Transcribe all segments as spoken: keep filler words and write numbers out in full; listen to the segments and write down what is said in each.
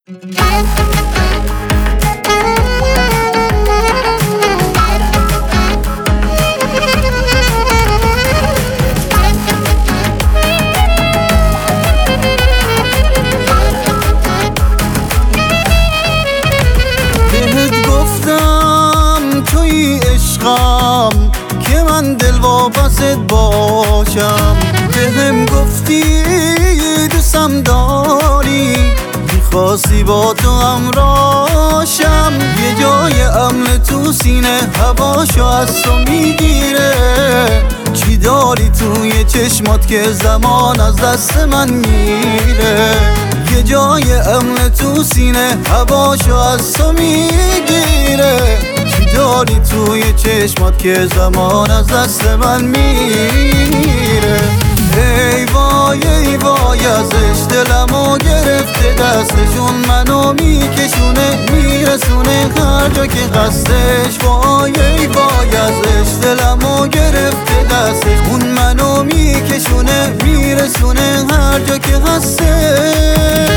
بهت گفتم توی عشقم که من دل واپست باشم، بهم گفتی دوستم داری، میخواستی با تو همراشم. یه جای امن تو سینه هواشو از تو میگیره، چی داری توی چشمات که زمان از دست من میره. یه جای امن تو سینه هواشو از تو میگیره، چی داری توی چشمات که زمان از دست من میره. ای وای ای وای ازش دلمو گرفته دستشون، منو میکشونه میرسونه هر جا که قصدش. وای ای وای ازش دلمو گرفته دستش، اون منو میکشونه میرسونه هر جا که هستش.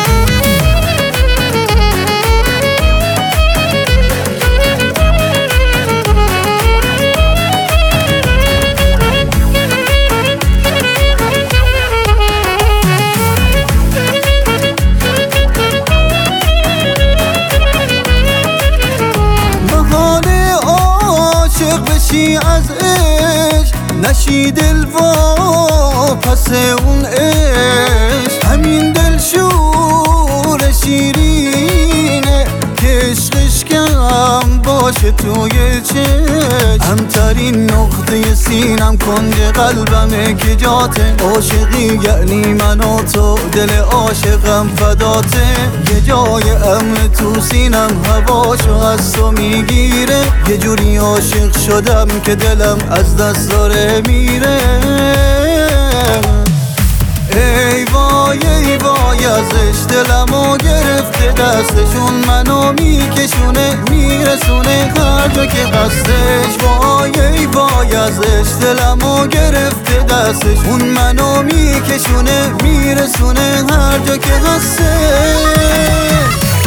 بشی از عشق نشی دل وا پس اون عشق، همین دل شور شیرینه که عشقش کم باشه توی چشم. همترین نقطه سینم کنج قلبمه که جاته، عاشقی یعنی من و تو دل عاشقم فداته. یه جای امن تو سینم هواشو از تو میگیره، یه جوری عاشق شدم که دلم از دست داره میره. ای وای ای وای ازش دلمو گرفته دستشون، منو میکشونه میرسونه هر جا که قصدش. وای ای وای ازش دلمو گرفته دستش، اون منو میکشونه میرسونه هر جا که قصدش.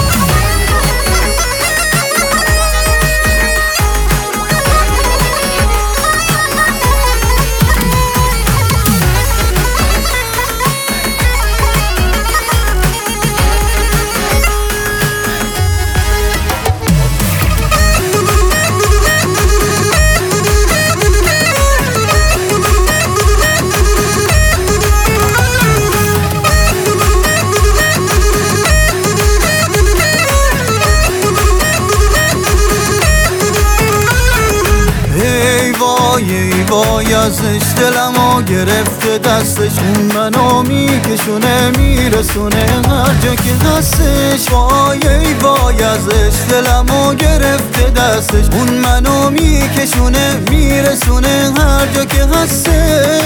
ای وای ازش دلمو گرفته دستش، اون منو میکشونه میرسونه هر جا که هستش. وای ای وای ازش دلمو گرفته دستش، اون منو میکشونه میرسونه هر جا که هستش.